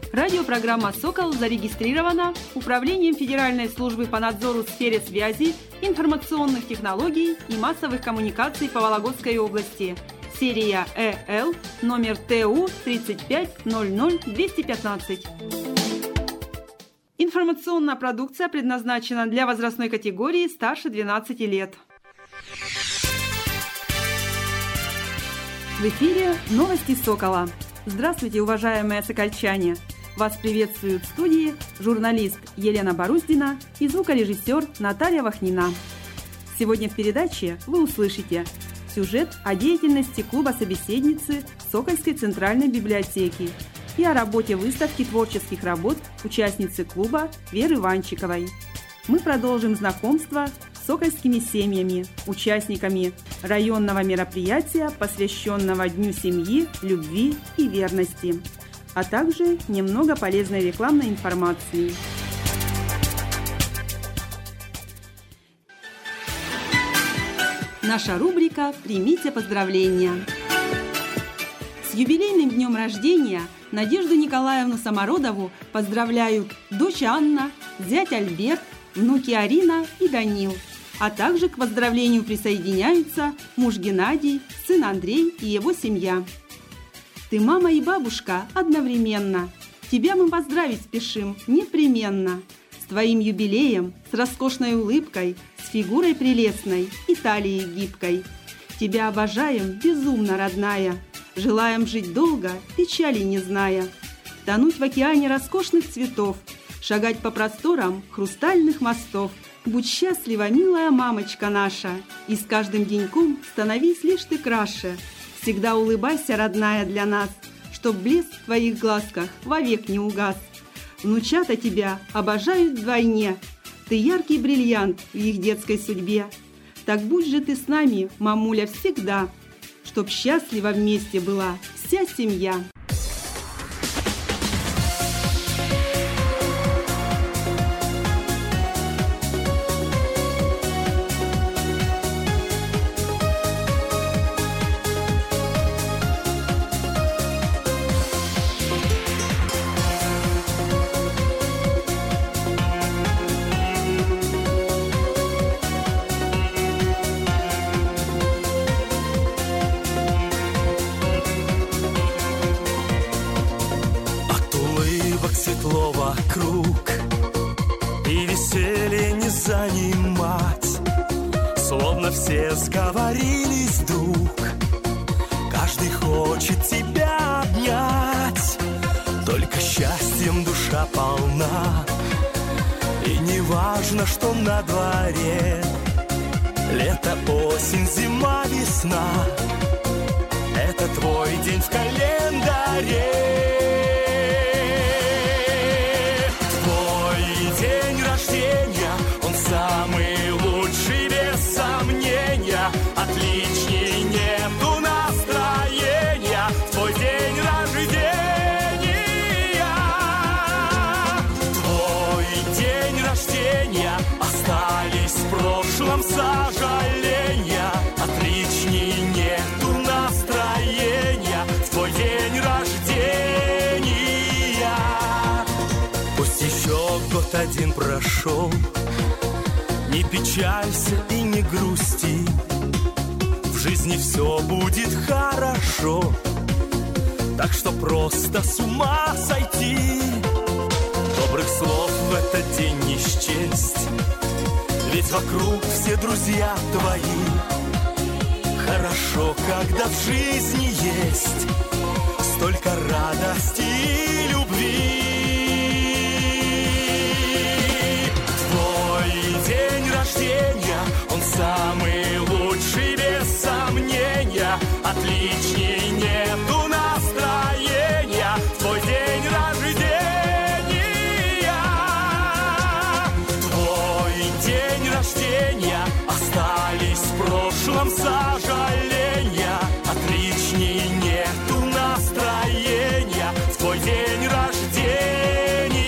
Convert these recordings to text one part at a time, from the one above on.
Радиопрограмма «Сокол» зарегистрирована Управлением Федеральной службы по надзору в сфере связи, информационных технологий и массовых коммуникаций по Вологодской области. Серия ЭЛ, номер ТУ 3500215. Информационная продукция предназначена для возрастной категории старше 12 лет. В эфире новости «Сокола». Здравствуйте, уважаемые сокольчане! Вас приветствуют в студии журналист Елена Боруздина и звукорежиссер Наталья Вахнина. Сегодня в передаче вы услышите сюжет о деятельности клуба собеседницы Сокольской центральной библиотеки и о работе выставки творческих работ участницы клуба Веры Ванчиковой. Мы продолжим знакомство с сокольскими семьями, участниками районного мероприятия, посвященного Дню семьи, любви и верности, а также немного полезной рекламной информации. Наша рубрика «Примите поздравления». С юбилейным днем рождения Надежду Николаевну Самородову поздравляют дочь Анна, зять Альберт, внуки Арина и Данил, а также к поздравлению присоединяются муж Геннадий, сын Андрей и его семья. Ты мама и бабушка одновременно. Тебя мы поздравить спешим непременно. С твоим юбилеем, с роскошной улыбкой, с фигурой прелестной и талией гибкой. Тебя обожаем, безумно родная. Желаем жить долго, печали не зная. Тонуть в океане роскошных цветов, шагать по просторам хрустальных мостов. Будь счастлива, милая мамочка наша, и с каждым деньком становись лишь ты краше. Всегда улыбайся, родная, для нас, чтоб блеск в твоих глазках вовек не угас. Внучата тебя обожают вдвойне, ты яркий бриллиант в их детской судьбе. Так будь же ты с нами, мамуля, всегда, чтоб счастлива вместе была вся семья. Светло вокруг, и веселье не занимать, словно все сговорились вдруг. Каждый хочет тебя обнять, только счастьем душа полна. И не важно, что на дворе, лето, осень, зима, весна. Это твой день в календаре. Он самый лучший, без сомнения. Отличней нету настроения в твой день рождения. Твой день рождения, остались в прошлом сожаления. Отличней нету настроения в твой день рождения. Пусть еще год один прошел, не печалься и не грусти, в жизни все будет хорошо. Так что просто с ума сойти, добрых слов в этот день не счесть, ведь вокруг все друзья твои. Хорошо, когда в жизни есть столько радости и любви. Он самый лучший, без сомнения. Отличней нету настроения в твой день рождения. Твой день рождения, остались в прошлом сожаления. Отличней нету настроения в твой день рождения.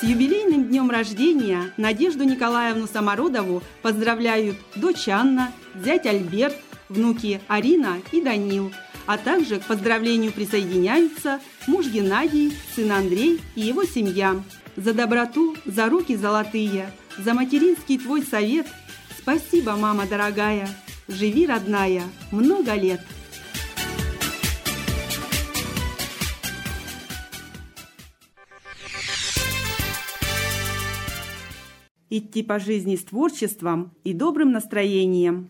С юбилейным днем рождения Надежду Николаевну Самородову поздравляют дочь Анна, зять Альберт, внуки Арина и Данил, а также к поздравлению присоединяются муж Геннадий, сын Андрей и его семья. За доброту, за руки золотые, за материнский твой совет. Спасибо, мама дорогая, живи, родная, много лет. Идти по жизни с творчеством и добрым настроением.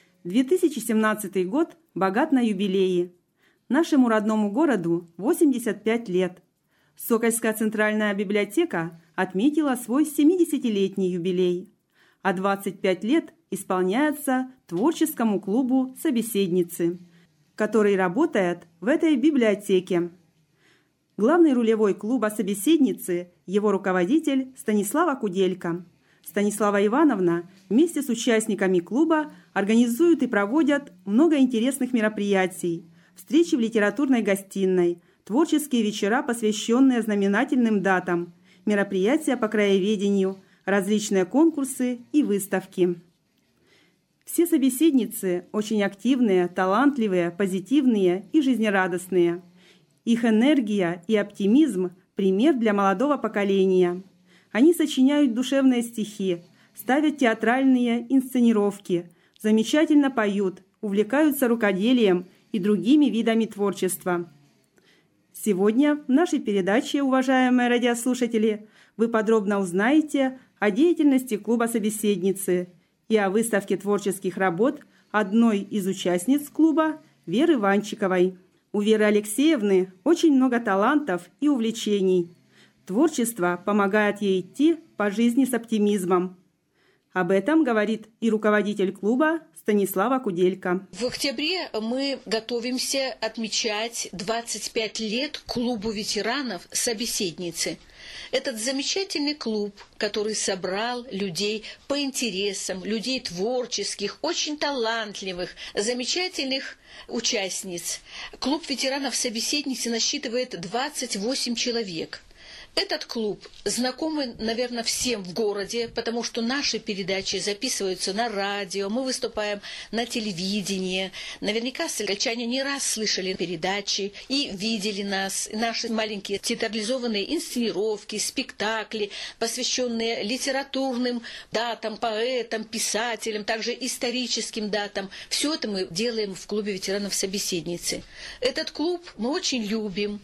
2017 год богат на юбилеи. Нашему родному городу 85 лет. Сокольская центральная библиотека отметила свой 70-летний юбилей, а 25 лет исполняется творческому клубу «Собеседницы», который работает в этой библиотеке. Главный рулевой клуба «Собеседницы» – его руководитель Станислава Куделько. Станислава Ивановна вместе с участниками клуба организуют и проводят много интересных мероприятий, встречи в литературной гостиной, творческие вечера, посвященные знаменательным датам, мероприятия по краеведению, различные конкурсы и выставки. Все собеседницы очень активные, талантливые, позитивные и жизнерадостные. Их энергия и оптимизм – пример для молодого поколения. Они сочиняют душевные стихи, ставят театральные инсценировки, замечательно поют, увлекаются рукоделием и другими видами творчества. Сегодня в нашей передаче, уважаемые радиослушатели, вы подробно узнаете о деятельности клуба «Собеседницы» и о выставке творческих работ одной из участниц клуба Веры Ванчиковой. У Веры Алексеевны очень много талантов и увлечений. Творчество помогает ей идти по жизни с оптимизмом. Об этом говорит и руководитель клуба Станислава Куделько. В октябре мы готовимся отмечать 25 лет клубу ветеранов «Собеседницы». Этот замечательный клуб, который собрал людей по интересам, людей творческих, очень талантливых, замечательных участниц. Клуб ветеранов «Собеседницы» насчитывает 28 человек. Этот клуб знакомый, наверное, всем в городе, потому что наши передачи записываются на радио, мы выступаем на телевидении. Наверняка сокольчане не раз слышали передачи и видели нас, наши маленькие театрализованные инсценировки, спектакли, посвященные литературным датам, поэтам, писателям, также историческим датам. Все это мы делаем в клубе ветеранов «Собеседницы». Этот клуб мы очень любим.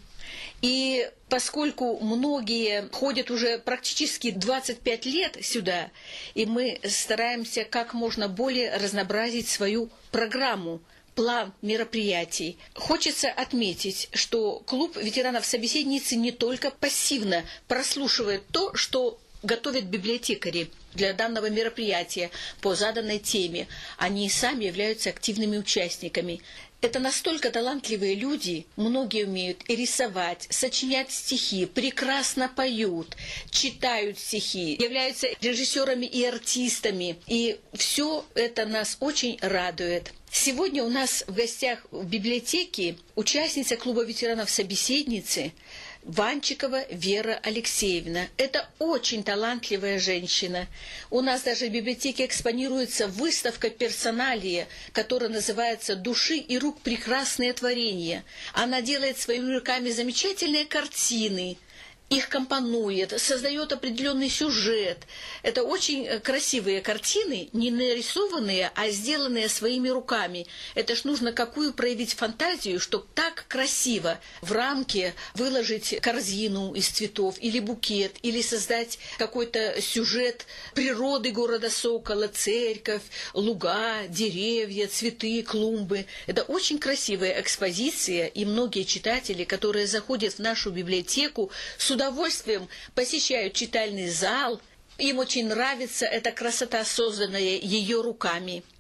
И поскольку многие ходят уже практически 25 лет сюда, и мы стараемся как можно более разнообразить свою программу, план мероприятий. Хочется отметить, что клуб ветеранов «Собеседницы» не только пассивно прослушивает то, что готовят библиотекари для данного мероприятия по заданной теме. Они сами являются активными участниками. Это настолько талантливые люди, многие умеют и рисовать, сочинять стихи, прекрасно поют, читают стихи, являются режиссерами и артистами. И все это нас очень радует. Сегодня у нас в гостях в библиотеке участница клуба ветеранов «Собеседницы» Ванчикова Вера Алексеевна. Это очень талантливая женщина. У нас даже в библиотеке экспонируется выставка персоналия, которая называется «Души и рук прекрасные творения». Она делает своими руками замечательные картины, их компонует, создает определенный сюжет. Это очень красивые картины, не нарисованные, а сделанные своими руками. Это ж нужно какую проявить фантазию, чтобы так красиво в рамке выложить корзину из цветов или букет, или создать какой-то сюжет природы города Сокола, церковь, луга, деревья, цветы, клумбы. Это очень красивая экспозиция, и многие читатели, которые заходят в нашу библиотеку, с удовольствием посещают читальный зал. Им очень нравится эта красота, созданная ее руками.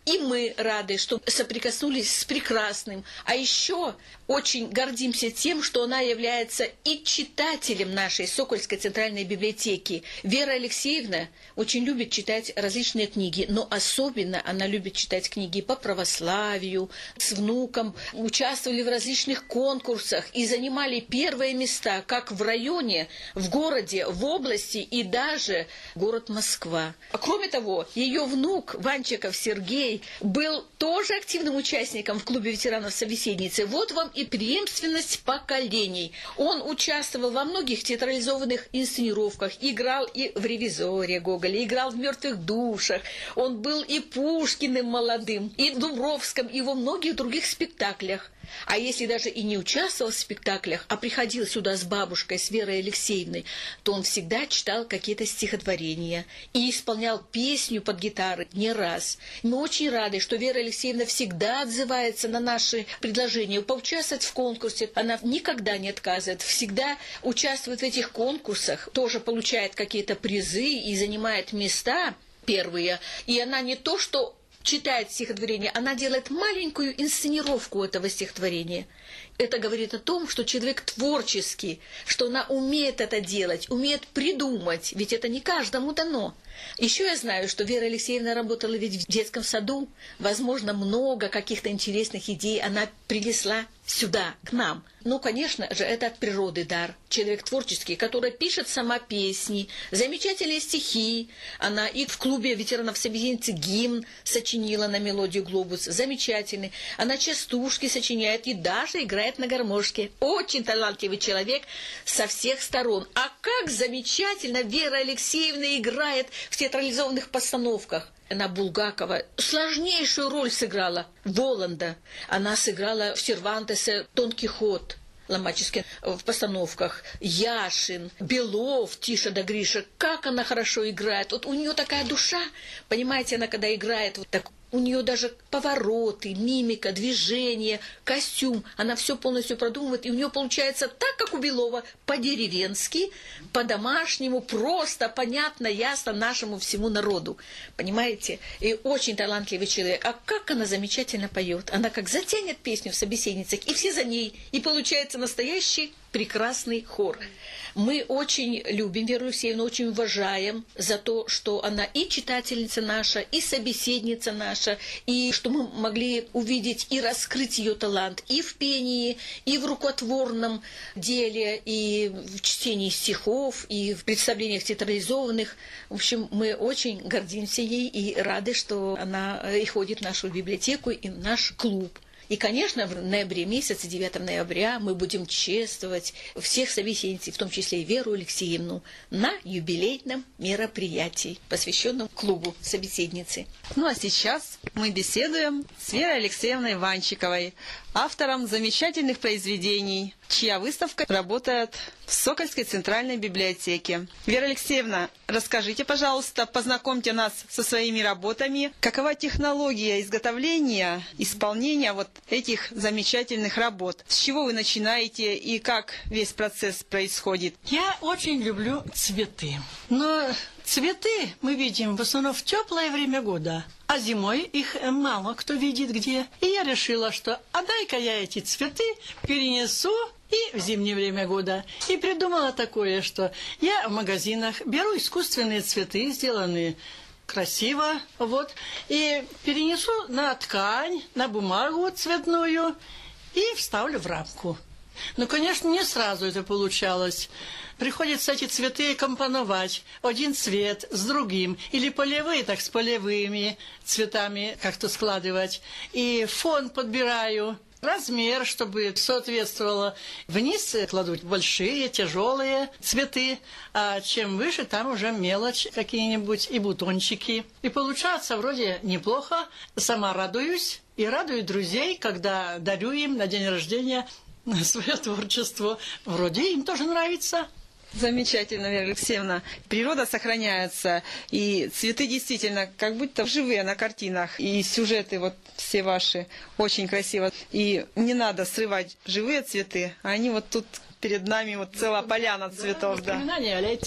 И мы рады, что соприкоснулись с прекрасным. А еще очень гордимся тем, что она является и читателем нашей Сокольской центральной библиотеки. Вера Алексеевна очень любит читать различные книги, но особенно она любит читать книги по православию. С внуком участвовали в различных конкурсах и занимали первые места как в районе, в городе, в области и даже город Москва. Кроме того, ее внук Ванчиков Сергей был тоже активным участником в клубе ветеранов «Собеседницы». Вот вам и преемственность поколений. Он участвовал во многих театрализованных инсценировках, играл и в «Ревизоре» Гоголя, играл в «Мертвых душах». Он был и Пушкиным молодым, и в Дубровском, и во многих других спектаклях. А если даже и не участвовал в спектаклях, а приходил сюда с бабушкой, с Верой Алексеевной, то он всегда читал какие-то стихотворения и исполнял песню под гитарой не раз. Мы очень рады, что Вера Алексеевна всегда отзывается на наши предложения поучаствовать в конкурсе. Она никогда не отказывает, всегда участвует в этих конкурсах, тоже получает какие-то призы и занимает места первые. И она не то, что читает стихотворение, она делает маленькую инсценировку этого стихотворения. Это говорит о том, что человек творческий, что она умеет это делать, умеет придумать, ведь это не каждому дано. Еще я знаю, что Вера Алексеевна работала ведь в детском саду. Возможно, много каких-то интересных идей она принесла сюда, к нам. Ну, конечно же, это от природы дар. Человек творческий, который пишет сама песни, замечательные стихи. Она и в клубе ветеранов «Собеседницы» гимн сочинила на мелодию «Глобус». Замечательный. Она частушки сочиняет и даже играет на гармошке. Очень талантливый человек со всех сторон. А как замечательно Вера Алексеевна играет в театрализованных постановках. Она Булгакова сложнейшую роль сыграла. Воланда. Она сыграла в Сервантесе Дон Кихот. Ломачевский в постановках. Яшин, Белов, Тиша да Гриша. Как она хорошо играет. Вот у нее такая душа. Понимаете, она когда играет вот так. У нее даже повороты, мимика, движение, костюм. Она все полностью продумывает. И у нее получается так, как у Белова, по-деревенски, по-домашнему, просто, понятно, ясно нашему всему народу. Понимаете? И очень талантливый человек. А как она замечательно поет. Она как затянет песню в «Собеседницах», и все за ней. И получается настоящий прекрасный хор. Мы очень любим Веру Алексеевну, очень уважаем за то, что она и читательница наша, и собеседница наша, и что мы могли увидеть и раскрыть ее талант и в пении, и в рукотворном деле, и в чтении стихов, и в представлениях театрализованных. В общем, мы очень гордимся ей и рады, что она и ходит в нашу библиотеку и в наш клуб. И, конечно, в ноябре месяце, 9 ноября, мы будем чествовать всех собеседниц, в том числе и Веру Алексеевну, на юбилейном мероприятии, посвященном клубу собеседницы. Ну а сейчас мы беседуем с Верой Алексеевной Ванчиковой, автором замечательных произведений, чья выставка работает в Сокольской центральной библиотеке. Вера Алексеевна, расскажите, пожалуйста, познакомьте нас со своими работами. Какова технология изготовления, исполнения вот этих замечательных работ? С чего вы начинаете и как весь процесс происходит? Я очень люблю цветы. Но цветы мы видим в основном в теплое время года. А зимой их мало кто видит где. И я решила, что дай-ка я эти цветы перенесу и в зимнее время года. И придумала такое, что я в магазинах беру искусственные цветы, сделанные красиво, вот, и перенесу на ткань, на бумагу цветную и вставлю в рамку. Но, конечно, не сразу это получалось. Приходится эти цветы компоновать. Один цвет с другим. Или полевые, так с полевыми цветами как-то складывать. И фон подбираю. Размер, чтобы соответствовало. Вниз кладут большие, тяжелые цветы. А чем выше, там уже мелочь какие-нибудь и бутончики. И получается вроде неплохо. Сама радуюсь. И радую друзей, когда дарю им на день рождения свое творчество. Вроде им тоже нравится. Замечательно, Вера Алексеевна. Природа сохраняется, и цветы действительно как будто живые на картинах. И сюжеты вот все ваши очень красиво. И не надо срывать живые цветы, а они вот тут перед нами вот целая поляна цветов. Воспоминания о лете.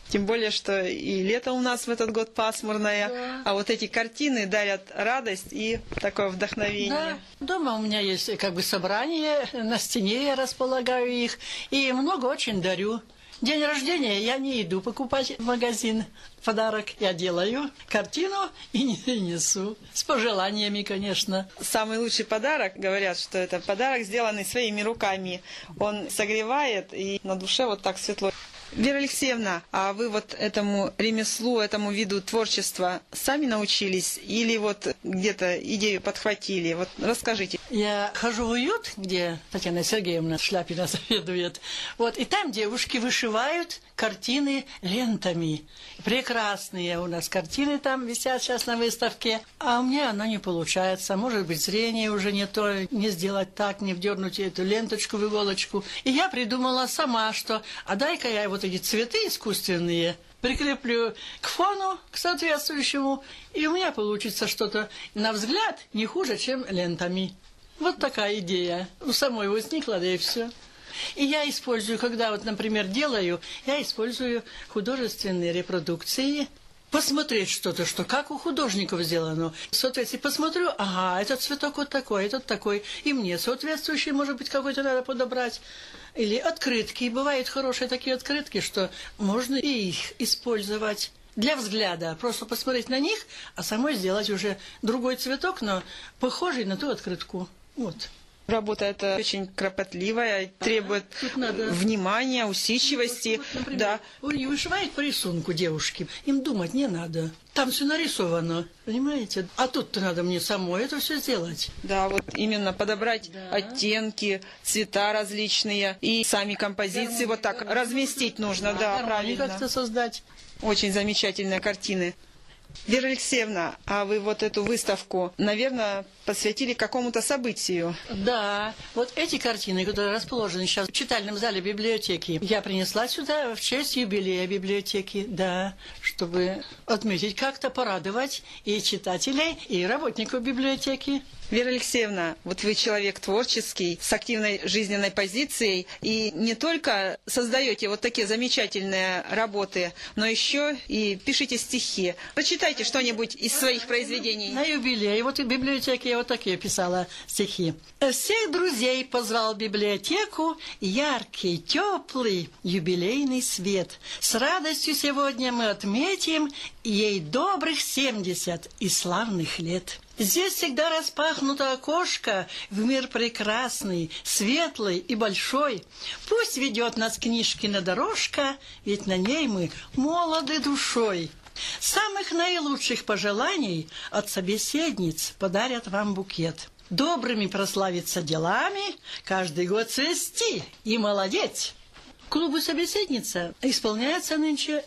Тем более, что и лето у нас в этот год пасмурное, Да. а вот эти картины дарят радость и такое вдохновение. Да. Дома у меня есть как бы собрание, на стене я располагаю их, и много очень дарю. День рождения я не иду покупать в магазин подарок. Я делаю картину и несу. С пожеланиями, конечно. Самый лучший подарок, говорят, что это подарок, сделанный своими руками. Он согревает, и на душе вот так светло. Вера Алексеевна, а вы вот этому ремеслу, этому виду творчества сами научились или вот где-то идею подхватили? Вот расскажите. Я хожу в уют, где Татьяна Сергеевна Шляпина заведует. Вот, и там девушки вышивают картины лентами. Прекрасные у нас картины там висят сейчас на выставке. А у меня оно не получается. Может быть, зрение уже не то, не сделать так, не вдернуть эту ленточку в иголочку. И я придумала сама, что а дай-ка я вот эти цветы искусственные прикреплю к фону, к соответствующему, и у меня получится что-то, на взгляд, не хуже, чем лентами. Вот такая идея. У самой возникла, да и все. И я использую, когда вот, например, делаю, я использую художественные репродукции, посмотреть что-то, что как у художников сделано. Соответственно, посмотрю, ага, этот цветок вот такой, этот такой, и мне соответствующий, может быть, какой-то надо подобрать. Или открытки. Бывают хорошие такие открытки, что можно и их использовать для взгляда. Просто посмотреть на них, а самой сделать уже другой цветок, но похожий на ту открытку. Вот. Работа эта очень кропотливая, требует внимания, усидчивости. Вот, например, да. вышивают по рисунку девушки. Им думать не надо. Там все нарисовано, понимаете? А тут-то надо мне самой это все сделать. Да, вот именно подобрать оттенки, цвета различные и сами композиции вот так разместить нужно, да, правильно. Как-то создать. Очень замечательные картины. Вера Алексеевна, а вы вот эту выставку, наверное, посвятили какому-то событию? Да, вот эти картины, которые расположены сейчас в читальном зале библиотеки, я принесла сюда в честь юбилея библиотеки, да, чтобы отметить как-то, порадовать и читателей, и работников библиотеки. Вера Алексеевна, вот вы человек творческий, с активной жизненной позицией, и не только создаете вот такие замечательные работы, но еще и пишите стихи. Почитайте что-нибудь из своих произведений. На юбилей, вот и в библиотеке я вот такие писала стихи. Всех друзей позвал в библиотеку яркий, теплый юбилейный свет. С радостью сегодня мы отметим ей добрых 70 и славных лет. Здесь всегда распахнуто окошко в мир прекрасный, светлый и большой. Пусть ведет нас книжкина дорожка, ведь на ней мы молоды душой. Самых наилучших пожеланий от собеседниц подарят вам букет. Добрыми прославиться делами, каждый год цвести и молодеть. Клубу «Собеседница» исполняется нынче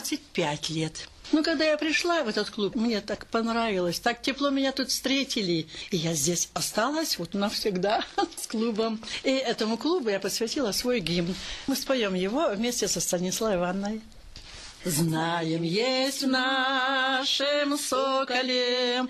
25 лет. Но когда я пришла в этот клуб, мне так понравилось, так тепло меня тут встретили. И я здесь осталась вот навсегда с клубом. И этому клубу я посвятила свой гимн. Мы споем его вместе со Станиславой Ивановной. Знаем, есть в нашем Соколе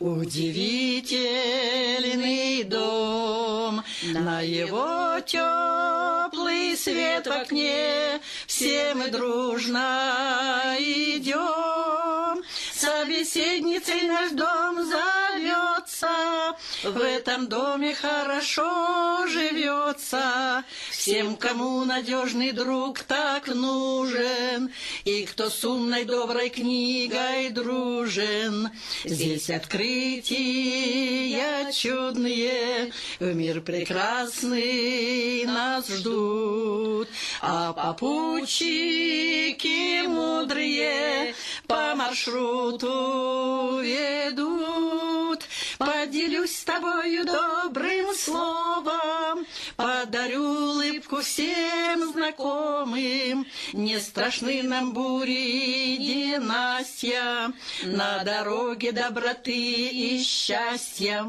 удивительный дом. На его теплый свет в окне все мы дружно идем. Собеседницей наш дом зовется, в этом доме хорошо живется. Всем, кому надежный друг так нужен, и кто с умной доброй книгой дружен. Здесь открытия чудные, в мир прекрасный нас ждут, а попутчики мудрые по маршруту ведут. Поделюсь с тобою добрым словом, подарю улыбку всем знакомым. Не страшны нам бури и ненастья, на дороге доброты и счастья.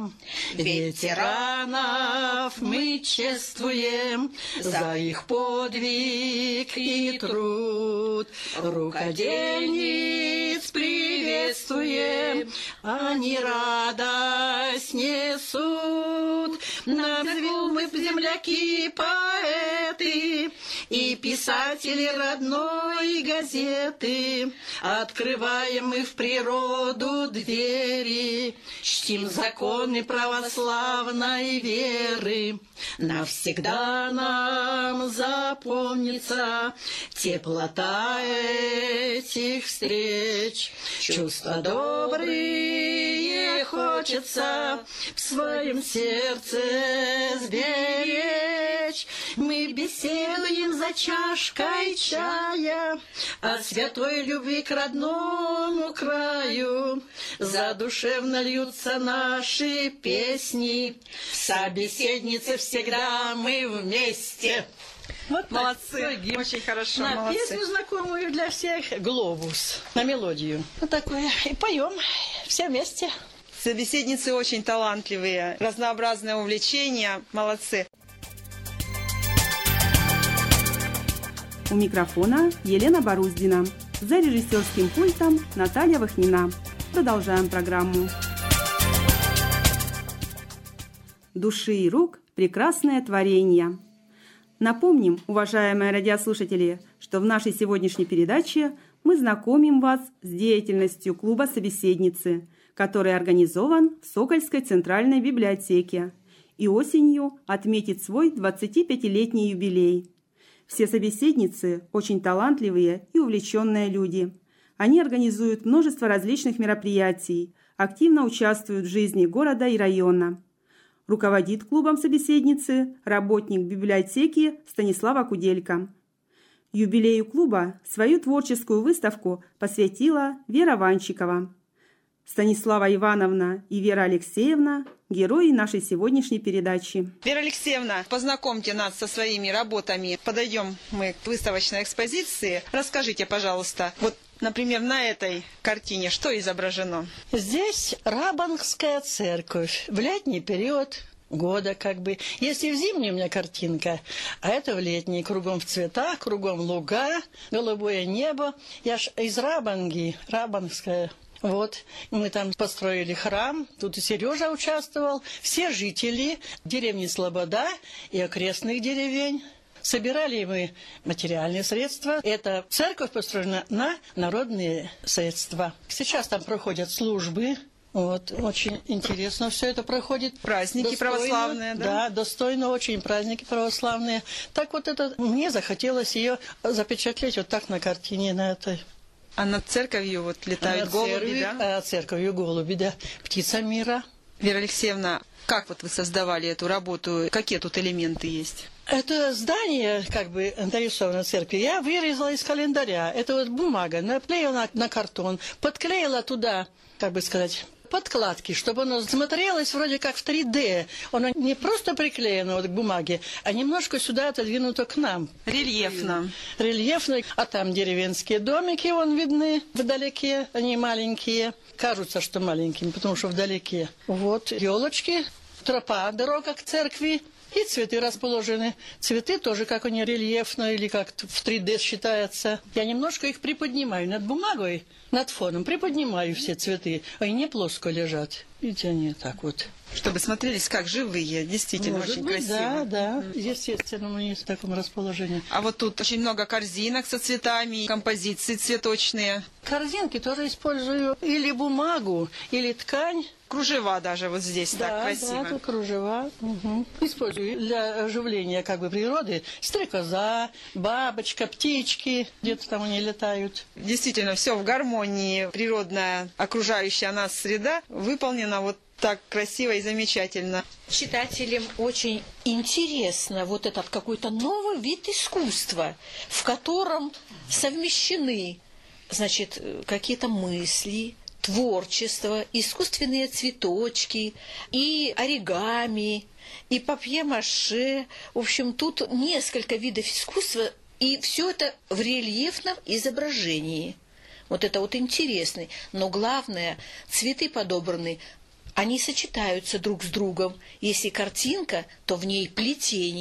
Ветеранов мы чествуем за их подвиг и труд. Рукодельниц приветствуем, они радость несут. Назовем мы земляки поэты и писатели родной газеты. Открываем мы в природу двери, чтим законы православной веры. Навсегда нам запомнится теплота этих встреч. Чувства добрые хочется в своем сердце сберечь. Мы беседуем за чашкой чая о святой любви к родному краю. Задушевно льются наши песни, в собеседнице всегда мы вместе. Вот молодцы, очень хорошо, на молодцы. песню знакомую для всех «Глобус», на мелодию. Вот такое. И поем все вместе. Собеседницы очень талантливые, разнообразное увлечение, молодцы. У микрофона Елена Боруздина. За режиссерским пультом Наталья Вахнина. Продолжаем программу. Души и рук – прекрасное творение. Напомним, уважаемые радиослушатели, что в нашей сегодняшней передаче мы знакомим вас с деятельностью клуба «Собеседницы», который организован в Сокольской центральной библиотеке и осенью отметит свой 25-летний юбилей. Все собеседницы очень талантливые и увлеченные люди. Они организуют множество различных мероприятий, активно участвуют в жизни города и района. Руководит клубом собеседницы работник библиотеки Станислава Куделько. Юбилею клуба свою творческую выставку посвятила Вера Ванчикова. Станислава Ивановна и Вера Алексеевна – герои нашей сегодняшней передачи. Вера Алексеевна, познакомьте нас со своими работами. Подойдем мы к выставочной экспозиции. Расскажите, пожалуйста, вот, например, на этой картине что изображено? Здесь Рабангская церковь в летний период года как бы. Если в зимний у меня картинка, а это в летний, кругом в цветах, кругом луга, голубое небо. Я ж из Рабанги, Рабангская. Вот, мы там построили храм, тут и Сережа участвовал, все жители деревни Слобода и окрестных деревень. Собирали мы материальные средства. Эта церковь построена на народные средства. Сейчас там проходят службы. Вот, очень интересно все это проходит. Праздники достойно, православные, да? Да, достойно очень праздники православные. Так вот это, мне захотелось ее запечатлеть вот так на картине, на этой. А над церковью вот летают голуби, да? Церковью голуби, да. Птица мира. Вера Алексеевна, как вот вы создавали эту работу? Какие тут элементы есть? Это здание, как бы, нарисовано в церкви, я вырезала из календаря. Это вот бумага, наклеила на картон, подклеила туда, как бы сказать, подкладки, чтобы оно смотрелось вроде как в 3D. Оно не просто приклеено вот к бумаге, а немножко сюда отодвинуто к нам. Рельефно. Рельефно. А там деревенские домики, вон видны вдалеке, они маленькие. Кажутся, что маленькими, потому что вдалеке. Вот елочки, тропа, дорога к церкви. И цветы расположены. Цветы тоже, как они рельефно или как в 3D считается. Я немножко их приподнимаю над бумагой, над фоном. Приподнимаю все цветы. Они не плоско лежат. Видите, они так вот. Чтобы смотрелись как живые. Действительно, может очень быть, красиво. Да. Естественно, мы в таком расположении. А вот тут очень много корзинок со цветами, композиции цветочные. Корзинки тоже использую или бумагу, или ткань. Кружева даже вот здесь так красиво. Да, тут кружева. Угу. Использую для оживления как бы природы. Стрекоза, бабочка, птички, где-то там они летают. Действительно, все в гармонии. Природная окружающая нас среда выполнена вот так красиво и замечательно. Читателям очень интересно вот этот какой-то новый вид искусства, в котором совмещены, значит, какие-то мысли, творчество, искусственные цветочки, и оригами, и папье-маше. В общем, тут несколько видов искусства, и все это в рельефном изображении. Вот это вот интересно. Но главное, цветы подобраны, они сочетаются друг с другом. Если картинка, то в ней плетение,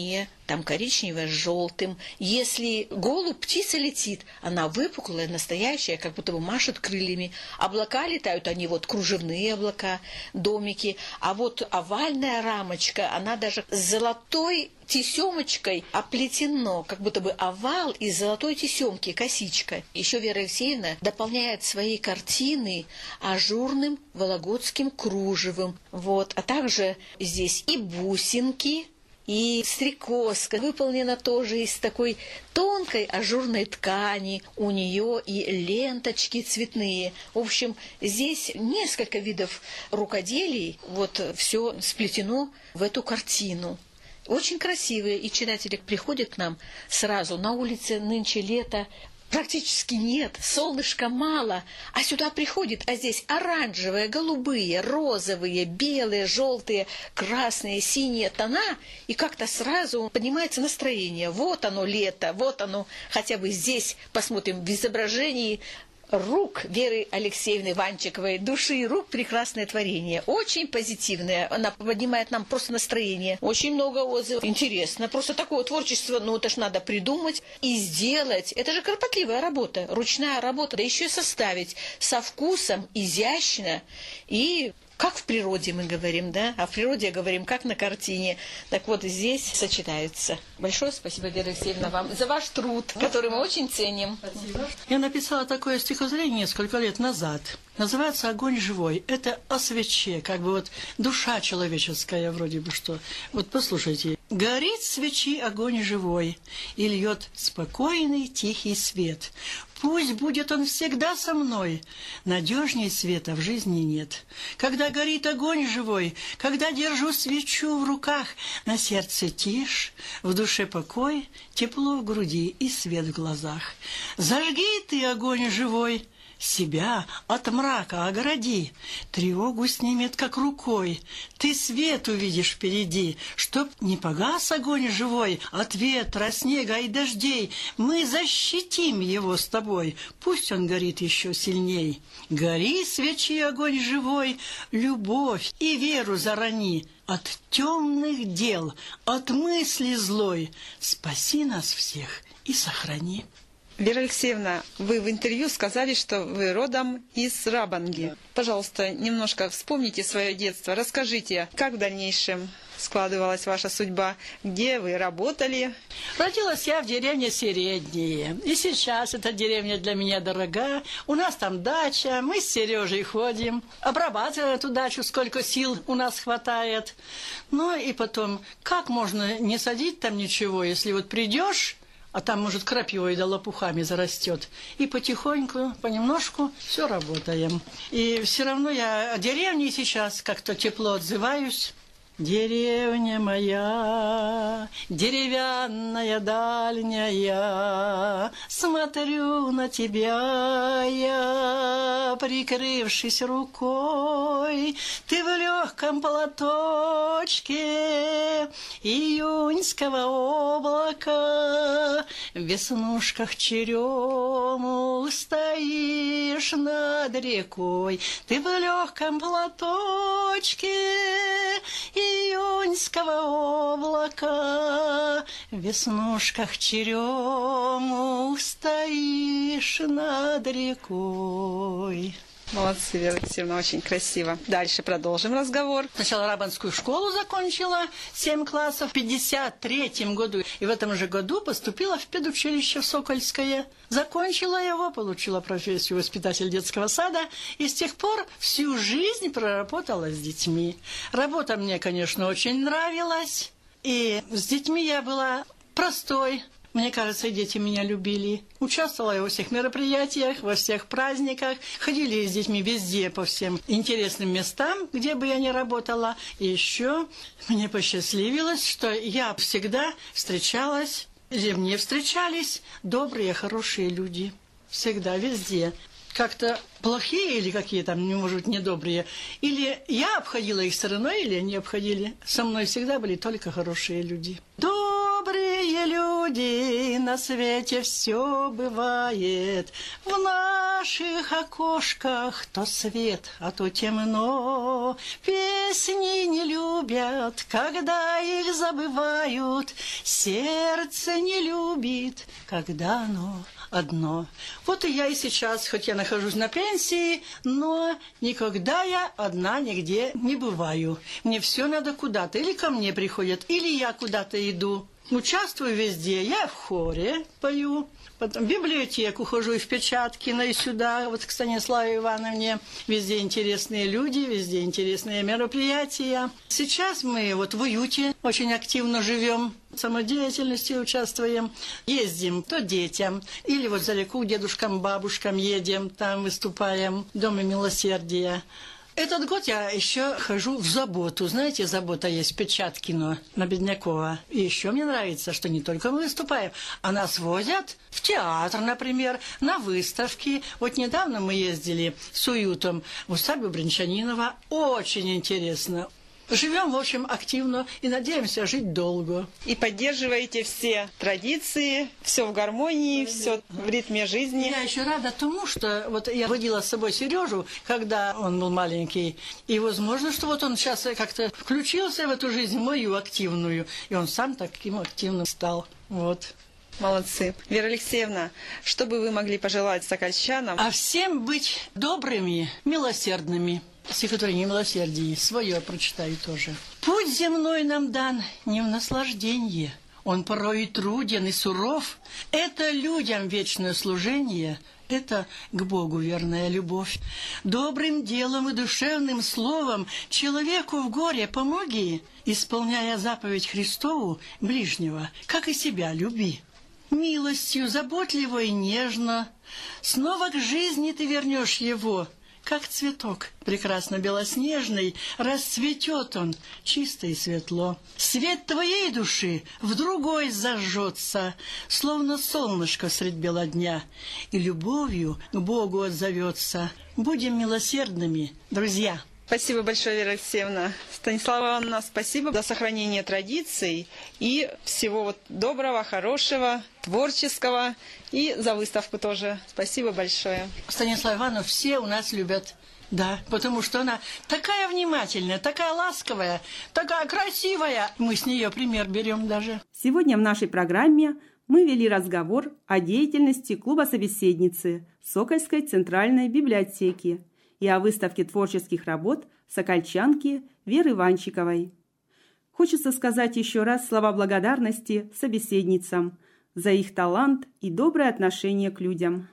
там коричневая с желтым. Если голубь, птица летит, она выпуклая, настоящая, как будто бы машет крыльями. Облака летают, они вот кружевные облака, домики. А вот овальная рамочка, она даже с золотой тесемочкой оплетено, как будто бы овал из золотой тесемки, косичка. Еще Вера Алексеевна дополняет свои картины ажурным вологодским кружевом. Вот. А также здесь и бусинки, и стрекозка выполнена тоже из такой тонкой ажурной ткани. У нее и ленточки цветные. В общем, здесь несколько видов рукоделий. Вот все сплетено в эту картину. Очень красивые, и читатели приходят к нам сразу. На улице нынче лето практически нет, солнышка мало, а сюда приходит, а здесь оранжевые, голубые, розовые, белые, желтые, красные, синие тона, и как-то сразу поднимается настроение. Вот оно лето, вот оно, хотя бы здесь посмотрим в изображении рук Веры Алексеевны Ванчиковой, души рук, прекрасное творение. Очень позитивное. Она поднимает нам просто настроение. Очень много отзывов. Интересно. Просто такое творчество, ну это ж надо придумать и сделать. Это же кропотливая работа, ручная работа. Да еще и составить со вкусом, изящно и... Как в природе мы говорим, да? А в природе говорим, как на картине. Так вот, здесь сочетаются. Большое спасибо, Вера Алексеевна, вам за ваш труд, который мы очень ценим. Спасибо. Я написала такое стихотворение несколько лет назад. Называется «Огонь живой». Это о свече, как бы вот душа человеческая вроде бы что. Вот послушайте. «Горит свечи огонь живой, и льет спокойный тихий свет. Пусть будет он всегда со мной, надежней света в жизни нет. Когда горит огонь живой, когда держу свечу в руках, на сердце тишь, в душе покой, тепло в груди и свет в глазах. Зажги ты огонь живой, себя от мрака огради, тревогу снимет как рукой, ты свет увидишь впереди, чтоб не погас огонь живой от ветра, снега и дождей, мы защитим его с тобой, пусть он горит еще сильней. Гори, свечи, огонь живой, любовь и веру зарани, от темных дел, от мысли злой, спаси нас всех и сохрани». Вера Алексеевна, вы в интервью сказали, что вы родом из Рабанги. Пожалуйста, немножко вспомните свое детство. Расскажите, как в дальнейшем складывалась ваша судьба, где вы работали? Родилась я в деревне Середнее. И сейчас эта деревня для меня дорога. У нас там дача, мы с Сережей ходим, обрабатываем эту дачу, сколько сил у нас хватает. Ну и потом, как можно не садить там ничего, если вот придешь, а там, может, крапивой да лопухами зарастет. И потихоньку, понемножку все работаем. И все равно я о деревне сейчас как-то тепло отзываюсь. Деревня моя, деревянная дальняя, смотрю на тебя я, прикрывшись рукой, ты в легком платочке июньского облака, в веснушках черему стоишь над рекой, ты в легком платочке июньского облака, в веснушках черему стоишь над рекой. Молодцы, Вера Алексеевна, очень красиво. Дальше продолжим разговор. Сначала Рабанскую школу закончила, 7 классов, в 1953 году. И в этом же году поступила в педучилище в Сокольское. Закончила его, получила профессию воспитатель детского сада. И с тех пор всю жизнь проработала с детьми. Работа мне, конечно, очень нравилась. И с детьми я была простой. Мне кажется, дети меня любили. Участвовала я во всех мероприятиях, во всех праздниках. Ходили с детьми везде, по всем интересным местам, где бы я ни работала. И еще мне посчастливилось, что я всегда встречалась, или мне встречались добрые, хорошие люди. Всегда, везде. Как-то плохие или какие там, может быть, недобрые. Или я обходила их стороной, или они обходили. Со мной всегда были только хорошие люди. Добрые люди людей на свете все бывает. В наших окошках то свет, а то темно. Песни не любят, когда их забывают. Сердце не любит, когда оно одно. Вот и я и сейчас, хоть я нахожусь на пенсии, но никогда я одна нигде не бываю. Мне все надо куда-то. Или ко мне приходят, или я куда-то иду. Участвую везде. Я в хоре пою. Потом в библиотеку хожу и в Печаткино, и сюда, вот к Станиславе Ивановне. Везде интересные люди, везде интересные мероприятия. Сейчас мы вот в уюте очень активно живем, в самодеятельности участвуем. Ездим то детям, или вот за реку к дедушкам, бабушкам едем, там выступаем в Доме милосердия. Этот год я еще хожу в Заботу. Знаете, Забота есть в Печаткино на Беднякова. И еще мне нравится, что не только мы выступаем, а нас возят в театр, например, на выставки. Вот недавно мы ездили с уютом в усадьбу Брянчанинова. Очень интересно. Живем, в общем, активно и надеемся жить долго. И поддерживаете все традиции, все в гармонии, все в ритме жизни. Я еще рада тому, что вот я водила с собой Сережу, когда он был маленький. И возможно, что вот он сейчас как-то включился в эту жизнь мою активную, и он сам таким активным стал. Вот. Молодцы. Вера Алексеевна, что бы вы могли пожелать сокольчанам? А всем быть добрыми, милосердными. Стихотворение «Милосердие» свое прочитаю тоже. «Путь земной нам дан не в наслажденье, он порой и труден, и суров. Это людям вечное служение, это к Богу верная любовь. Добрым делом и душевным словом человеку в горе помоги, исполняя заповедь Христову ближнего, как и себя люби. Милостью заботливо и нежно снова к жизни ты вернешь его». Как цветок прекрасно белоснежный, расцветет он чисто и светло. Свет твоей души в другой зажжется, словно солнышко средь бела дня, и любовью к Богу отзовется. Будем милосердными, друзья. Спасибо большое, Вера Алексеевна. Станислава Ивановна, спасибо за сохранение традиций и всего вот доброго, хорошего, творческого. И за выставку тоже. Спасибо большое. Станислава Ивановна все у нас любят. Да, потому что она такая внимательная, такая ласковая, такая красивая. Мы с нее пример берем даже. Сегодня в нашей программе мы вели разговор о деятельности клуба «Собеседницы» Сокольской центральной библиотеки и о выставке творческих работ сокольчанки Веры Ванчиковой. Хочется сказать еще раз слова благодарности собеседницам за их талант и доброе отношение к людям.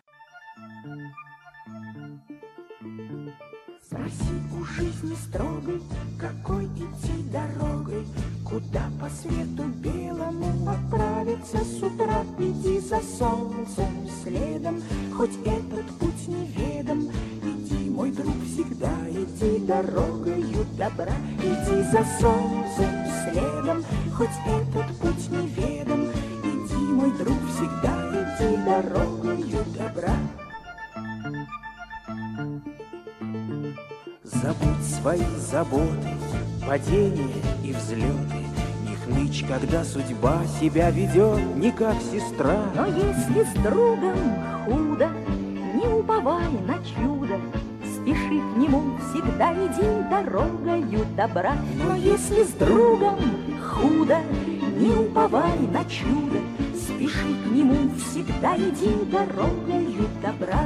Спроси у жизни строгой, какой идти дорогой, куда по свету белому отправиться с утра. Иди за солнцем следом, хоть этот путь неведом. Иди, мой друг, всегда иди дорогою добра. Иди за солнцем следом, хоть этот путь неведом. Иди, мой друг, всегда иди дорогою добра. Забудь свои заботы, падения и взлеты. Не хнычь, когда судьба себя ведет не как сестра. Но если с другом худо, не уповай на чудо. Спеши к нему, всегда иди дорогою добра. Но если с другом худо, не уповай на чудо. Спеши к нему, всегда иди дорогою добра.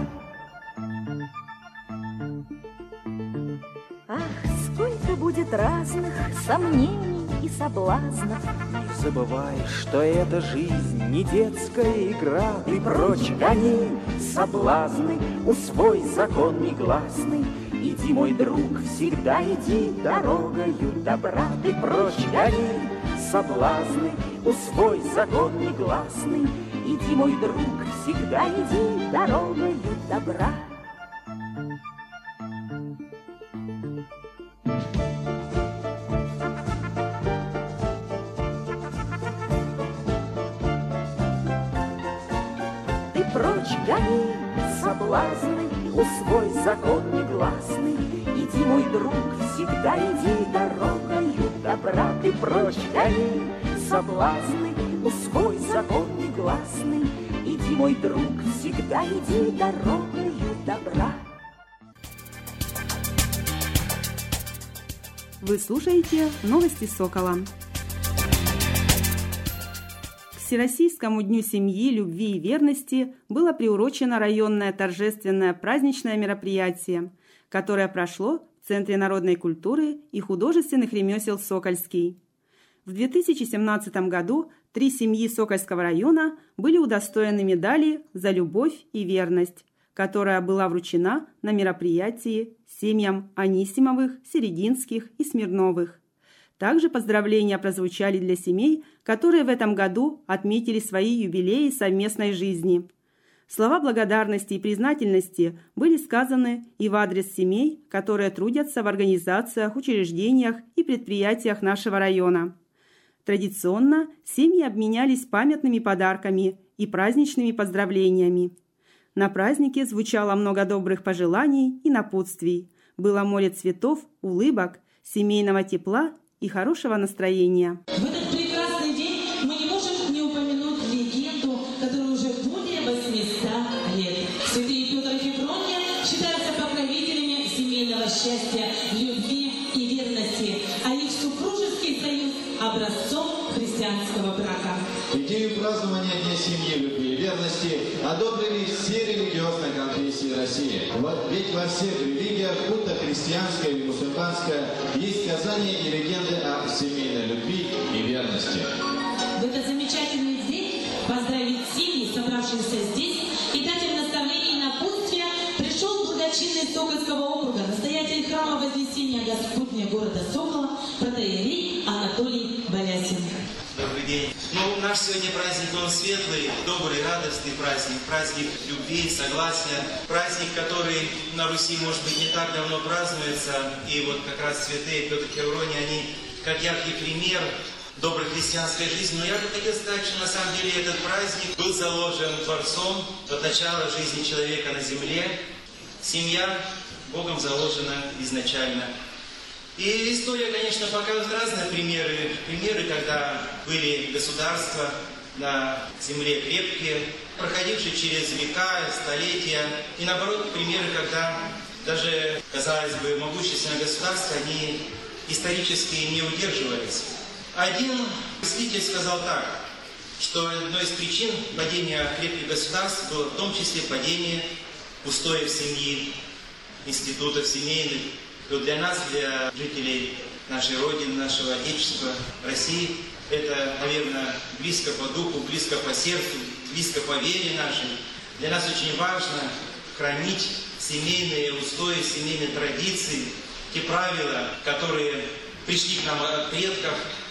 Ах, сколько будет разных сомнений и соблазнов. Не забывай, что эта жизнь не детская игра. Ты прочь гони соблазны, усвой закон негласный. Иди, мой друг, всегда иди дорогою добра. Ты прочь гони соблазны, усвой закон негласный. Иди, мой друг, всегда иди дорогою добра. Прочь гони соблазны, усвой закон негласный. Иди, мой друг, всегда иди дорогою добра. Ты прочь гони соблазны, мужской закон негласный. Иди, мой друг, всегда иди дорогою добра. Вы слушаете новости Сокола. К Всероссийскому дню семьи, любви и верности было приурочено районное торжественное праздничное мероприятие, которое прошло в Центре народной культуры и художественных ремесел «Сокольский». В 2017 году 3 семьи Сокольского района были удостоены медали за любовь и верность, которая была вручена на мероприятии семьям Анисимовых, Серединских и Смирновых. Также поздравления прозвучали для семей, которые в этом году отметили свои юбилеи совместной жизни. Слова благодарности и признательности были сказаны и в адрес семей, которые трудятся в организациях, учреждениях и предприятиях нашего района. Традиционно семьи обменялись памятными подарками и праздничными поздравлениями. На празднике звучало много добрых пожеланий и напутствий. Было море цветов, улыбок, семейного тепла и хорошего настроения. В этот прекрасный день мы не можем не упомянуть легенду, которая уже более 800 лет. Святые Петр и Феврония считаются покровителями семейного счастья, любви и верности, а их супружеский союз – образцом христианского брака. Идею празднования Дня семьи, любви и верности одобрили все религиозные конфессии России. Ведь во всех религиях, будто христианская или мусульманская, есть сказания и легенды о семейной любви и верности. В этот замечательный день поздравить семьи, собравшиеся здесь, и дать им наставления и напутствия пришел благочинный Сокольского округа, настоятель храма Вознесения Господня города Сокола, протоиерей Анатолий Балясин. Добрый день. Наш сегодня праздник, он светлый, добрый, радостный праздник. Праздник любви, согласия. Праздник, который на Руси, может быть, не так давно празднуется. И вот как раз святые Петр и Феврония, они как яркий пример доброй христианской жизни. Но я бы хотел сказать, что на самом деле этот праздник был заложен Творцом от начала жизни человека на земле. Семья Богом заложена изначально. И история, конечно, показывает разные примеры. Примеры, когда были государства на земле крепкие, проходившие через века, столетия. И наоборот, примеры, когда даже, казалось бы, могущественные государства, они исторически не удерживались. Один мыслитель сказал так, что одной из причин падения крепких государств было в том числе падение устоев семьи, институтов семейных. То для нас, для жителей нашей Родины, нашего Отечества, России, это, наверное, близко по духу, близко по сердцу, близко по вере нашей. Для нас очень важно хранить семейные устои, семейные традиции, те правила, которые пришли к нам от предков.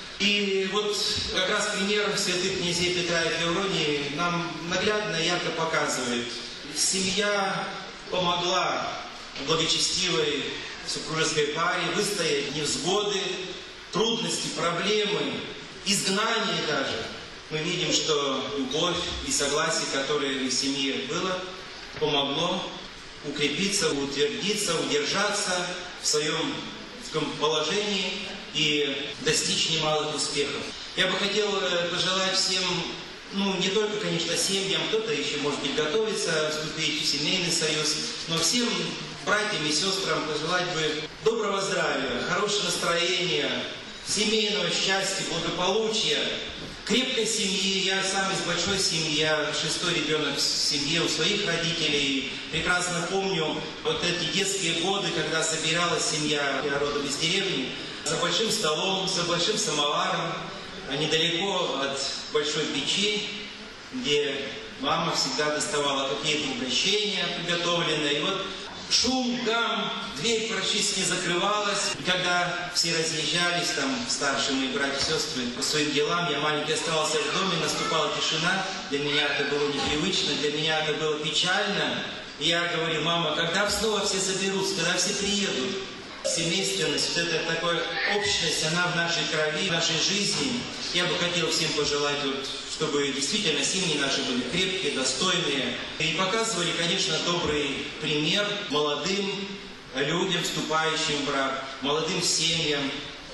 И вот как раз пример святых князей Петра и Февронии нам наглядно и ярко показывает. Семья помогла благочестивой супружеской паре выстоять невзгоды, трудности, проблемы, изгнание даже. Мы видим, что любовь и согласие, которое в семье было, помогло укрепиться, утвердиться, удержаться в своем положении и достичь немалых успехов. Я бы хотел пожелать всем, не только, конечно, семьям, кто-то еще, может быть, готовится вступить в семейный союз, но всем братьям и сестрам пожелать бы доброго здравия, хорошего настроения, семейного счастья, благополучия, крепкой семьи. Я сам из большой семьи, я 6-й ребенок в семье у своих родителей. Прекрасно помню вот эти детские годы, когда собиралась семья, я родом из деревни, за большим столом, за большим самоваром, недалеко от большой печи, где мама всегда доставала какие-то угощения приготовленные. И вот шум, гам, дверь практически не закрывалась. И когда все разъезжались, там, старшие мои братья и сестры, по своим делам, я маленький оставался в доме, наступала тишина. Для меня это было непривычно, для меня это было печально. И я говорил: мама, когда снова все соберутся, когда все приедут? Семейственность, вот эта такая общность, она в нашей крови, в нашей жизни. Я бы хотел всем пожелать, чтобы действительно семьи наши были крепкие, достойные. И показывали, конечно, добрый пример молодым людям, вступающим в брак, молодым семьям.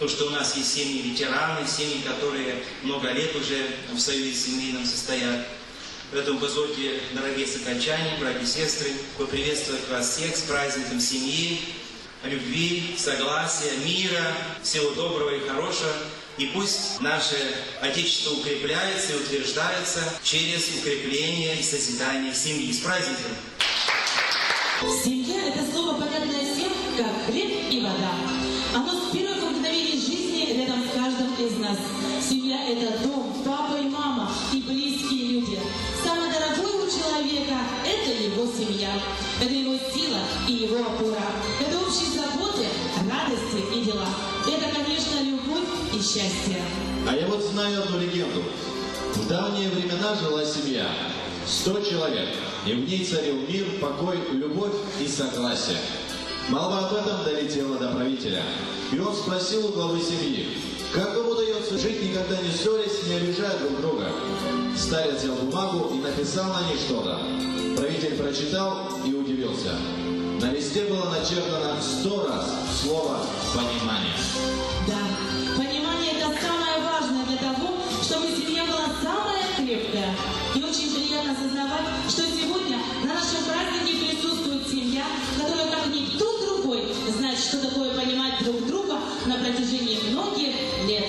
то, что у нас есть семьи ветераны, семьи, которые много лет уже в союзе семейном состоят. Поэтому позвольте, дорогие сокольчане, братья и сестры, поприветствовать вас всех с праздником семьи, любви, согласия, мира, всего доброго и хорошего. И пусть наше Отечество укрепляется и утверждается через укрепление и созидание семьи. С праздником! Семья – это слово, понятное всем, как хлеб и вода. Оно с первых мгновений жизни рядом с каждым из нас. Семья – это дом, папа и мама и близкие люди. Самое дорогое у человека – это его семья. Это его сила и его опора. Это общие заботы, радости и дела. Это, конечно, любовь и счастье. А я вот знаю одну легенду. В давние времена жила семья. 100 человек. И в ней царил мир, покой, любовь и согласие. Молва об этом долетела до правителя. И он спросил у главы семьи, как им удается жить, никогда не ссорясь, не обижая друг друга. Старец взял бумагу и написал на ней что-то. Правитель прочитал и удивился. На листе было начертано 100 раз слово «понимание». Да, понимание – это самое важное для того, чтобы семья была самая крепкая. И очень приятно осознавать, что сегодня на нашем празднике присутствует семья, которая, как никто другой, знает, что такое понимать друг друга на протяжении многих лет.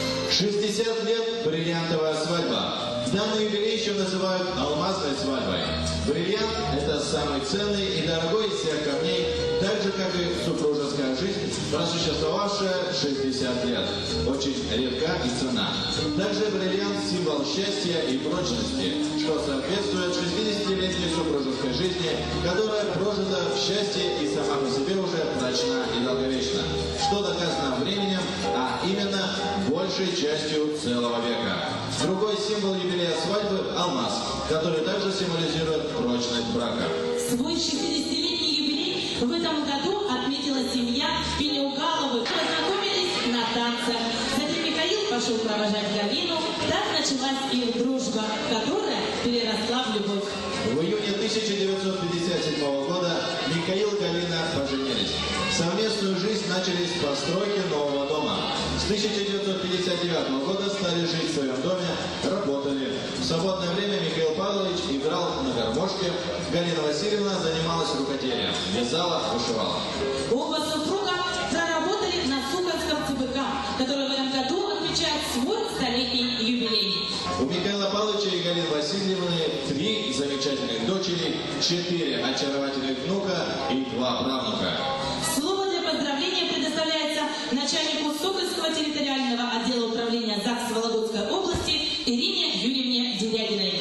60 лет – бриллиантовая свадьба. Данный юбилей еще называют алмазной свадьбой. Бриллиант – это самый ценный и дорогой из всех камней, так же, как и супружеская жизнь, просуществовавшая 60 лет. Очень редка и ценна. Также бриллиант – символ счастья и прочности, что соответствует 60-летней супружеской жизни, которая прожита в счастье и сама по себе уже прочна и долговечна, что доказано временем, а именно большей частью целого века. Другой символ юбилея свадьбы – алмаз, который также символизирует прочность брака. Свой 60-летний юбилей в этом году отметила семья Пенеугаловых. Познакомились на танцах. Затем Михаил пошел провожать Галину. Так началась их дружба, которая переросла в любовь. В июне 1957 года Михаил и Галина поженились. Совместную жизнь начали с постройки нового дома. С 1959 года стали жить в своем доме, работали. В свободное время Михаил Павлович играл на гармошке, Галина Васильевна занималась рукоделием, вязала, вышивала. Оба супруга проработали на Сухарском ЦБК, который в этом году отмечает свой 100-летний юбилей. У Михаила Павловича и Галины Васильевны 3 замечательных дочери, 4 очаровательных внука и 2 правнука. Слово для поздравления предоставляется начальнику Сокольского территориального отдела управления ЗАГС Вологодской области Ирине Юрьевне Дерягиной.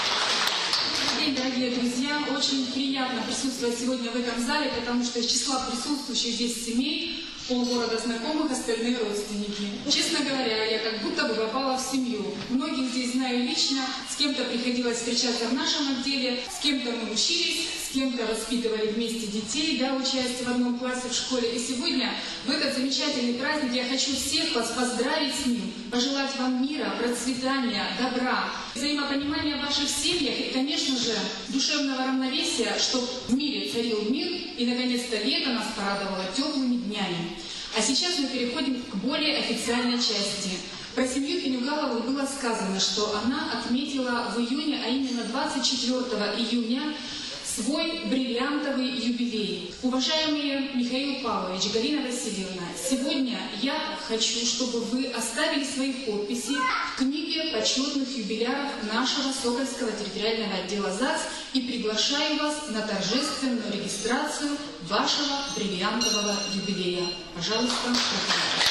День, дорогие друзья, очень приятно присутствовать сегодня в этом зале, потому что из числа присутствующих здесь семей полгорода знакомых, остальные родственники. Честно говоря, я как будто бы попала в семью. Многих здесь знаю лично, с кем-то приходилось встречаться в нашем отделе, с кем-то мы учились, с кем-то воспитывали вместе детей, да, учась в одном классе в школе. И сегодня, в этот замечательный праздник, я хочу всех вас поздравить с ним, пожелать вам мира, процветания, добра, взаимопонимания в ваших семьях и, конечно же, душевного равновесия, чтобы в мире царил мир и, наконец-то, лето нас порадовало теплыми днями. А сейчас мы переходим к более официальной части. Про семью Пенеугаловых было сказано, что она отметила в июне, а именно 24 июня, свой бриллиантовый юбилей. Уважаемые Михаил Павлович, Галина Васильевна, сегодня я хочу, чтобы вы оставили свои подписи в книге почетных юбиляров нашего Сокольского территориального отдела ЗАГС и приглашаю вас на торжественную регистрацию вашего бриллиантового юбилея. Пожалуйста, проходите.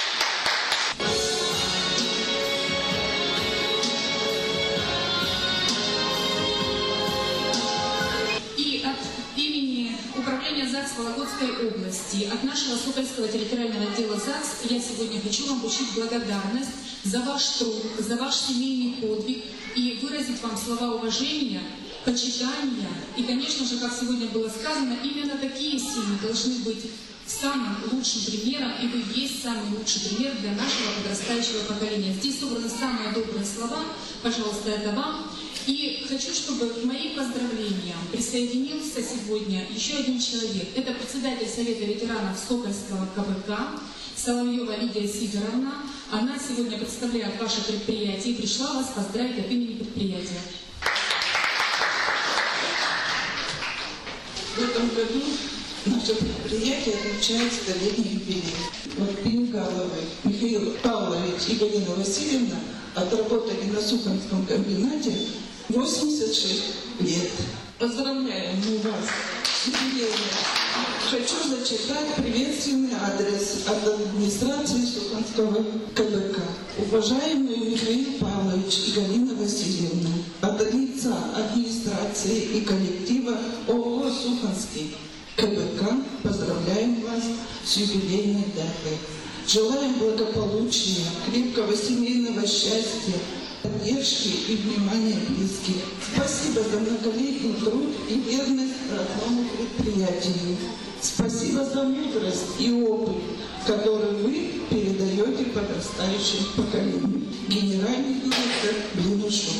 Управления ЗАГС Вологодской области, от нашего Сокольского территориального отдела ЗАГС я сегодня хочу вам вручить благодарность за ваш труд, за ваш семейный подвиг и выразить вам слова уважения, почитания. И, конечно же, как сегодня было сказано, именно такие семьи должны быть самым лучшим примером, и вы есть самый лучший пример для нашего подрастающего поколения. Здесь собраны самые добрые слова, пожалуйста, это вам. И хочу, чтобы к моим поздравлениям присоединился сегодня еще один человек. Это председатель Совета ветеранов Сокольского КВК Соловьева Лидия Сидоровна. Она сегодня представляет ваше предприятие и пришла вас поздравить от имени предприятия. В этом году наше предприятие отмечает столетний юбилей. Вот Пингаловы Михаил Павлович и Галина Васильевна отработали на Суханском комбинате 86 лет. Поздравляем мы вас с юбилеем. Хочу зачитать приветственный адрес от администрации Суханского КБК. Уважаемый Михаил Павлович и Галина Васильевна, от лица администрации и коллектива ООО «Суханский КБК» поздравляем вас с юбилейной датой. Желаем благополучия, крепкого семейного счастья, поддержки и внимания близких. Спасибо за многолетний труд и верность родному предприятию. Спасибо за мудрость и опыт, который вы передаете подрастающим поколениям. Генеральный директор Блинушев.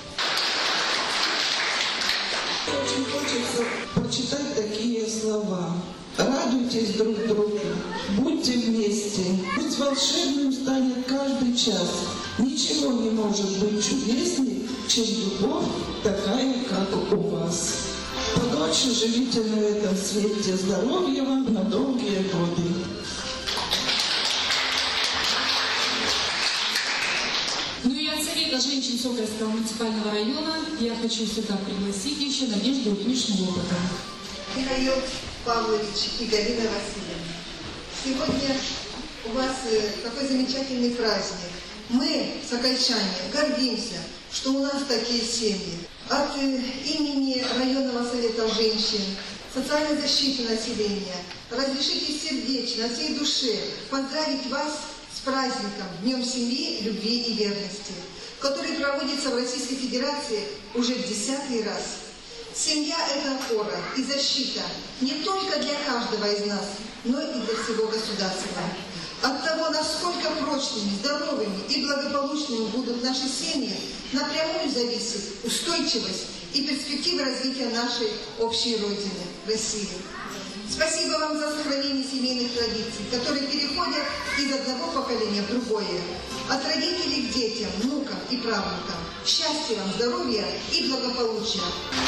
Очень хочется прочитать такие слова. Радуйтесь друг другу, будьте вместе. Пусть волшебным станет каждый час. Ничего не может быть чудеснее, чем любовь такая, как у вас. Подольше живите на этом свете. Здоровья вам на долгие годы. Ну и от Совета женщин Сокольского муниципального района я хочу сюда пригласить еще Надежду Ильиничну-Лопоту. Михаил Павлович и Галина Васильевна, сегодня у вас такой замечательный праздник. Мы, сокольчане, гордимся, что у нас такие семьи. От имени районного совета женщин, социальной защиты населения, разрешите сердечно, от всей души поздравить вас с праздником, Днем семьи, любви и верности, который проводится в Российской Федерации уже в 10-й раз. Семья – это опора и защита не только для каждого из нас, но и для всего государства. От того, насколько прочными, здоровыми и благополучными будут наши семьи, напрямую зависит устойчивость и перспективы развития нашей общей Родины, России. Спасибо вам за сохранение семейных традиций, которые переходят из одного поколения в другое. От родителей к детям, внукам и правнукам. Счастья вам, здоровья и благополучия.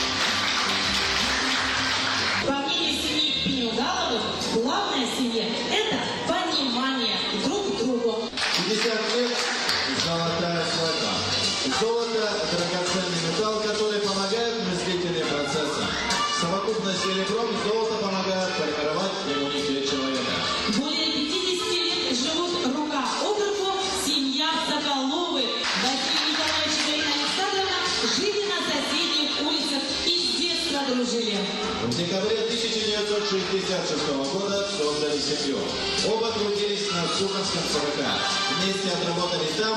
По мнению семьи Пингаловых, главная семья – это понимание друг другу. 50 лет – золотая свадьба. Золото – драгоценный металл, который помогает в мыслительных процессах. Совокупно с серебром золото помогает формировать иммунитет человека. Более 50 лет живут рука об руку семья Соколовых. Василий Николаевич и Галина Александровна жили на соседних улицах и с детства дружили. В декабре 1966 года создали семью. Оба трудились на Суханском ЦВК. Вместе отработали там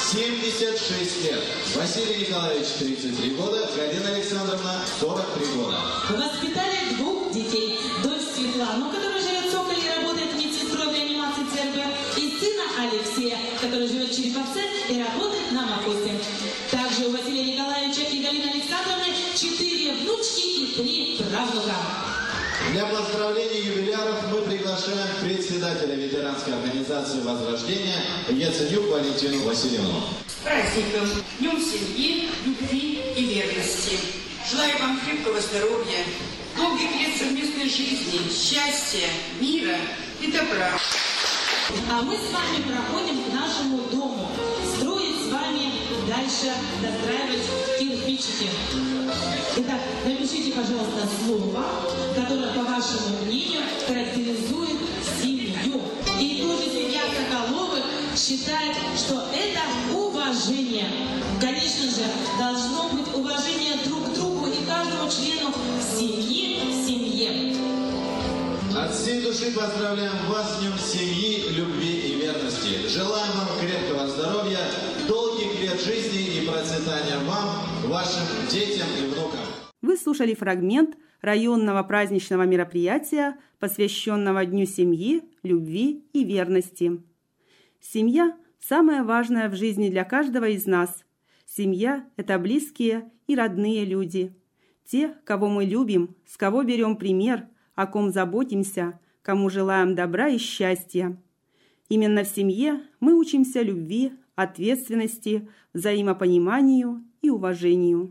76 лет. Василий Николаевич 33 года, Галина Александровна 43 года. Воспитали двух детей. Дочь Светлану, которая живет в Соколе и работает медсестрой в реанимации ЦРБ, и сына Алексея, который живет в Череповце и работает на Макосе. Также у Василия Николаевича и Галины Александровны 4 внучки и 3 правнука. Для поздравления юбиляров мы приглашаем председателя ветеранской организации «Возрождение» Яценюк Валентину Васильевну. С праздником, Днем семьи, любви и верности. Желаю вам крепкого здоровья, долгих лет совместной жизни, счастья, мира и добра. А мы с вами проходим к нашему дому. Строить с вами дальше, достраивать кирпичики. Итак, напишите, пожалуйста, слово, которое, по вашему мнению, характеризует семью. И тоже семья Соколовых считает, что это уважение. Конечно же, должно быть уважение друг к другу и каждому члену семьи в семье. От всей души поздравляем вас с Днем семьи, любви и верности. Желаем вам крепкого здоровья, долгих лет жизни и процветания вам, вашим детям и внукам. Вы слушали фрагмент районного праздничного мероприятия, посвященного Дню семьи, любви и верности. Семья – самое важное в жизни для каждого из нас. Семья – это близкие и родные люди. Те, кого мы любим, с кого берем пример, о ком заботимся, кому желаем добра и счастья. Именно в семье мы учимся любви, ответственности, взаимопониманию и уважению.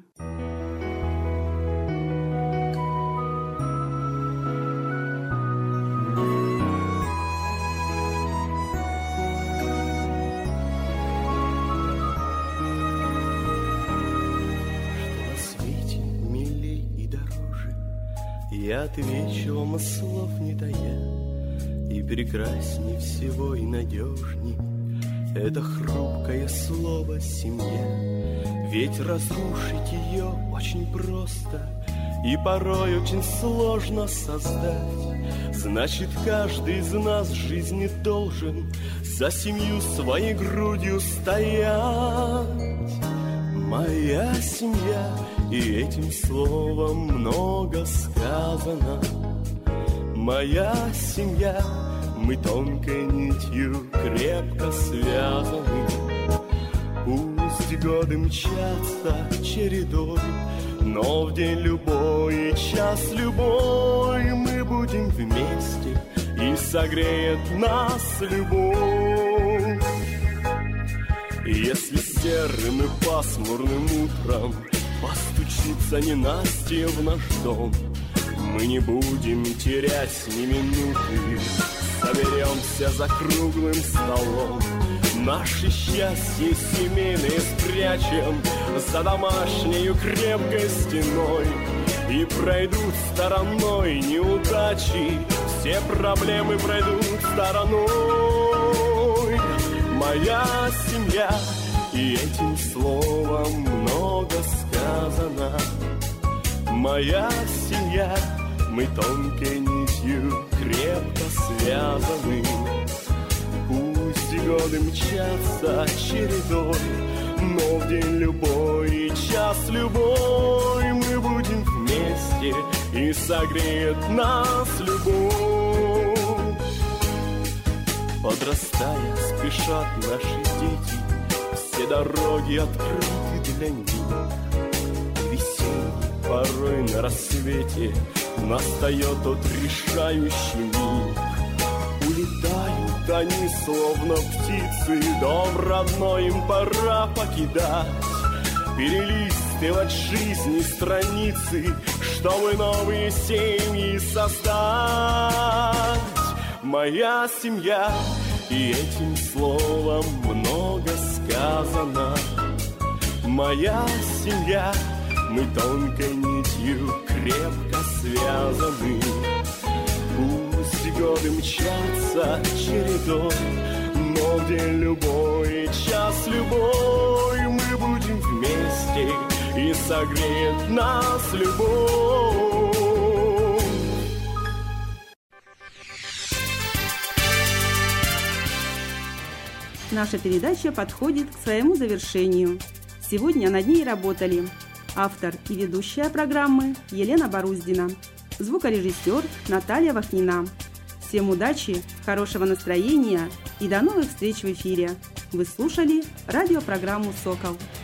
Я отвечу вам, слов не тая, и прекрасней всего и надежней это хрупкое слово «семья». Ведь разрушить ее очень просто и порой очень сложно создать. Значит, каждый из нас в жизни должен за семью своей грудью стоять. Моя семья, и этим словом много сказано. Моя семья, мы тонкой нитью крепко связаны. Пусть годы мчатся чередой, но в день любой и час любой мы будем вместе, и согреет нас любовь. Если серым и пасмурным утром постучится ненастье в наш дом, мы не будем терять ни минуты, соберемся за круглым столом. Наши счастья семейные спрячем за домашнею крепкой стеной, и пройдут стороной неудачи, все проблемы пройдут стороной. Моя семья, и этим словом много сказано. Моя семья, мы тонкой нитью крепко связаны. Пусть годы мчатся чередой, но в день любой и час любой мы будем вместе, и согреет нас любовь. Подрастая, спешат наши дети, все дороги открыты для них. Весенний порой на рассвете настает тот решающий миг. Улетают они, словно птицы, дом родной им пора покидать, перелистывать жизни страницы, чтобы новые семьи создать. Моя семья, и этим словом много сказано. Моя семья, мы тонкой нитью крепко связаны. Пусть годы мчатся чередой, но в день любой и час любой мы будем вместе, и согреет нас любовь. Наша передача подходит к своему завершению. Сегодня над ней работали автор и ведущая программы Елена Боруздина, звукорежиссер Наталья Вахнина. Всем удачи, хорошего настроения и до новых встреч в эфире. Вы слушали радиопрограмму «Сокол».